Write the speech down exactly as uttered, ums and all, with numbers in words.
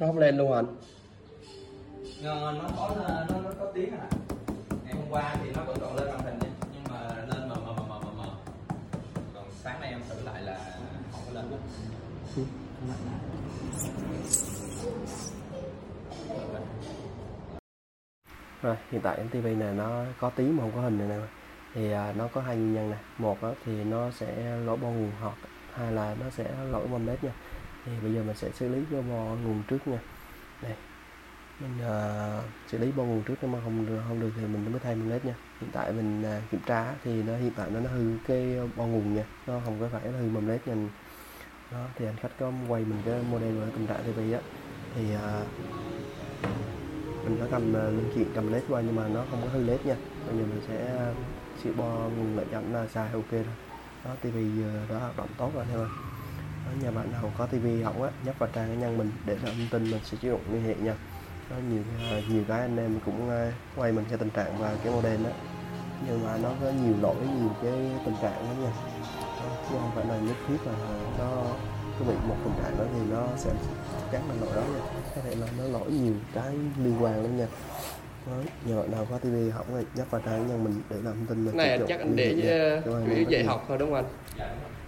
Nó không lên luôn anh. Nó, nó có nó, nó có tiếng à. Ngày hôm qua thì nó vẫn còn lên màn hình nha, nhưng mà lên mờ mờ mờ mờ mờ. Còn sáng nay em thử lại là không có lên luôn. Ừ. Rồi hiện tại cái tivi này nó có tiếng mà không có hình này nè, thì à, nó có hai nguyên nhân nè. Một đó, thì nó sẽ lỗi bo nguồn hot, hai là nó sẽ lỗi bom led nha. Thì bây giờ mình sẽ xử lý cái bo nguồn trước nha. Đây, mình uh, xử lý bo nguồn trước, nhưng mà không được, không được thì mình mới thay bom led nha. Hiện tại mình uh, kiểm tra thì nó hiện tại nó, nó hư cái bo nguồn nha, nó không có phải là hư bom led nha. Đó thì anh khách có quay mình cái model và tình trạng tivi á, thì uh, mình có cầm uh, linh kiện cầm led qua nhưng mà nó không có hư led nha. Bây giờ mình sẽ uh, sửa bo nguồn lại cho anh là xài ok rồi. Đó, tivi uh, đã hoạt động tốt rồi theo ơi. Đó, nhà bạn nào có tivi hỏng á, nhấp vào trang cá nhân mình để lại thông tin, mình sẽ sử dụng liên hệ nha. Có nhiều uh, nhiều cái anh em cũng uh, quay mình cái tình trạng và cái model đó, nhưng mà nó có nhiều lỗi, nhiều cái tình trạng lắm nha. Đó, chứ không phải là nhất thiết là nó cứ bị một tình trạng đó thì nó sẽ chắc chắn là lỗi đó nha. Có thể là nó lỗi nhiều cái liên quan lắm nha. Đó, nhà bạn nào có tivi hỏng thì nhấp vào trang cá nhân mình để làm thông tin mình này chắc anh để uh, dạy học thôi đúng không anh? Dạ đúng rồi.